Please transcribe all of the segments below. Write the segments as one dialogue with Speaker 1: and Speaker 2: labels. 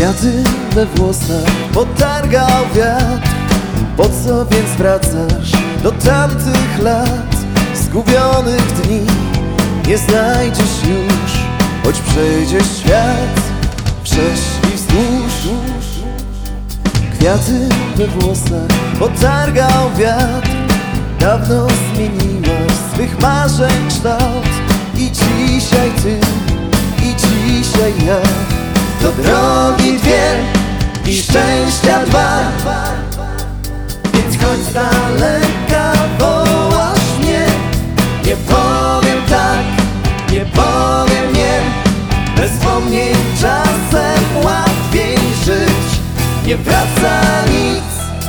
Speaker 1: Kwiaty we włosach potargał wiatr. Po co więc wracasz do tamtych lat? Zgubionych dni nie znajdziesz już, choć przejdzie świat prześlij wzdłuż. Kwiaty we włosach potargał wiatr. Dawno zmieniłaś swych marzeń kształt. I dzisiaj ty, i dzisiaj ja, to drogi dwie i szczęścia dwa. Więc chodź z daleka, wołasz mnie. Nie powiem tak, nie powiem nie. Bez wspomnień czasem łatwiej żyć. Nie wraca nic.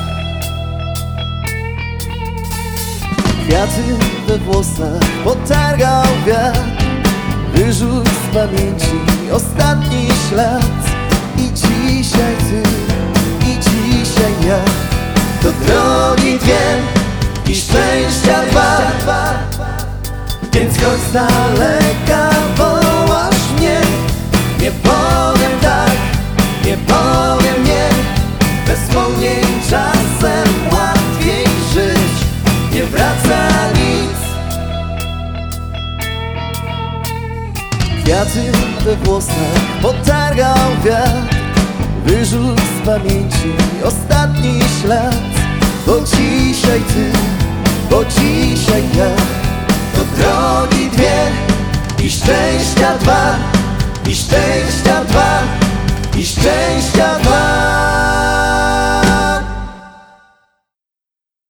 Speaker 1: Kwiaty we włosach potargał wiatr. Wyrzuć z pamięci ostatni ślad. I dzisiaj ty, i dzisiaj ja, to drogi dwie i szczęścia dwa. Więc chodź z daleka, wołasz mnie. Nie powiem tak, nie powiem nie. Bez wspomnień czasem łatwiej żyć. Nie wraca nic. Kwiaty we włosach potargał wiatr. Wyrzuć z pamięci ostatni ślad. Bo dzisiaj ty, bo dzisiaj ja, to drogi dwie i szczęścia dwa. I szczęścia dwa, i szczęścia dwa.